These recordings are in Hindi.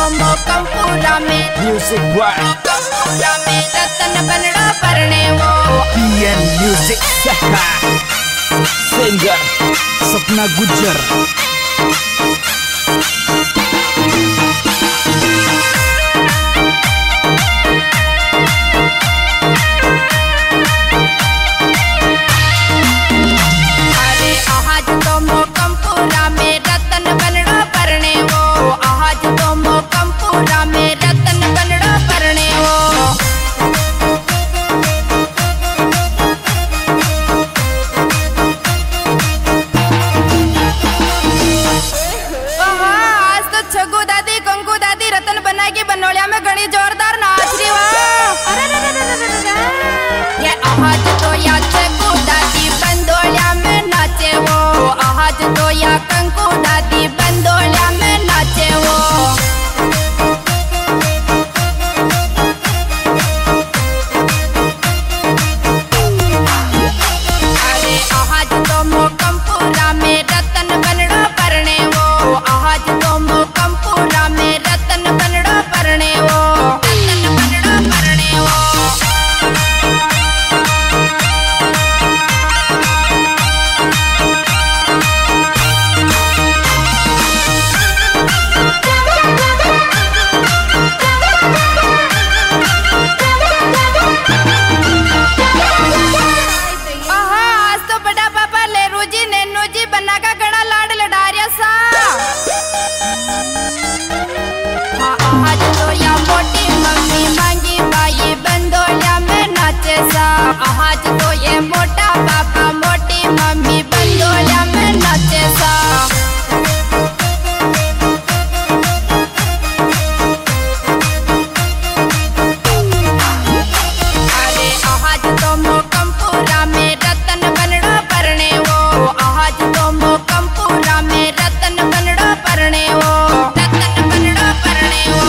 मोकमपुरा में म्यूजिक बॉय मोकमपुरा में रतन बनड़ा परने वो पीएन म्यूजिक सिंगर सपना गुज्जर। बनोलिया में घनी जोरदार नाच रही ये आज तो या छगू दादी बंदोलिया में नाचे वो आज तो या कंकू दादी बंदोलिया में नाचे वो अरे आज तो मोकमपुरा में रतन बनड़ा परने वो आज तो मोकमपुरा में रतन बनड़ा परने वो रतन बनड़ा परने वो आज तो या मोटी मम्मी मांगी बाई बंदोलिया में नाचे सा आज तो ये मोटा पापा मोटी मम्मी बंदोलिया में नाचे सा अरे आज तो मोकमपुरा में रतन बनड़ा परने वो आज तो मोकमपुरा में रतन बनड़ा परने वो रतन बनड़ा परने वो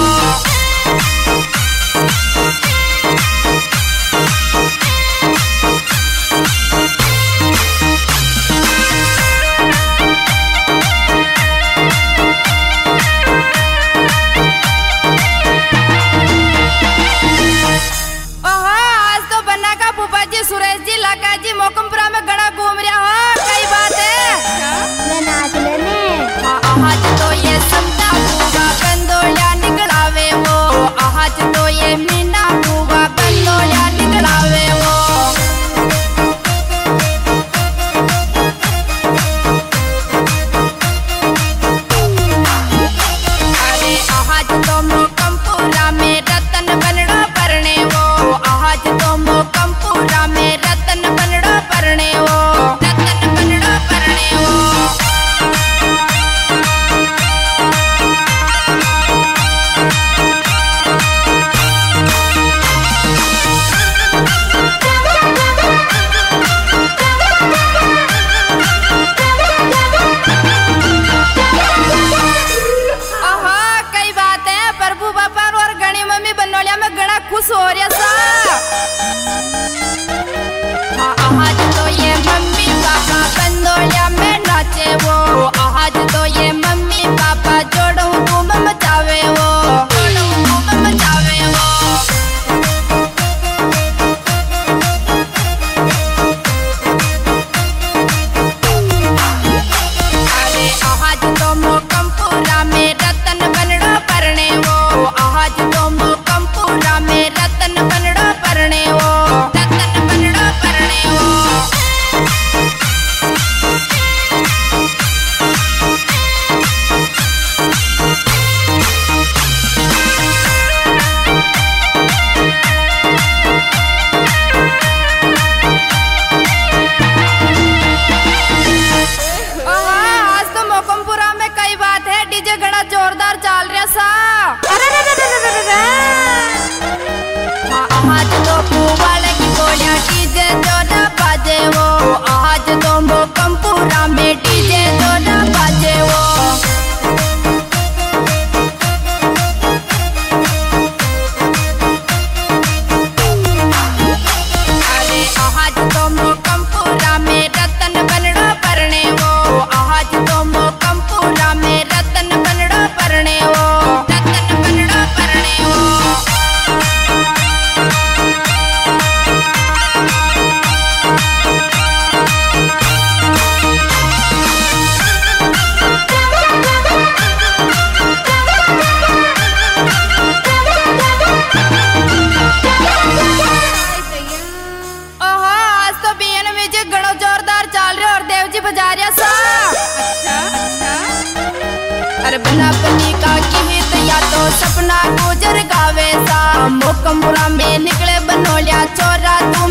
सुरेश जी लाका जी मोकमपुरा में गड़ा घूम रहा हो कई बात है नाच लेने आज तो ये समता बुआ बंदोलिया निकलावे वो आज तो ये मीना बुआ बंदोलिया निकलावे वो अरे आज तो मोकमपुरा में रतन बनड़ा परने वो आज तो मोकमपुरा में रतन बनड़ा परने वो रतन बनड़ा परने वो कई बात है प्रभु बापा और गणी मम्मी बनोलिया में गड़ा खुश हो रहा सा आज तो ये मम्मी पापा बंदोलिया में नाचे वो आज तो ये मम्मी पापा जोड़ू धूम मचावे वो जोड़ू धूम मचावे वो अरे आज तो मोकमपुरा में रतन बनड़ा परने वो आज तो मोकमपुरा में रतन बनड़ा परने वो रतन बनड़ा परने वो आज तो मोकमपुरा में कई गाना बनी का गीत या तो सपना गुजर गावे सा मोकमपुरा में निकले बनोलिया चोरा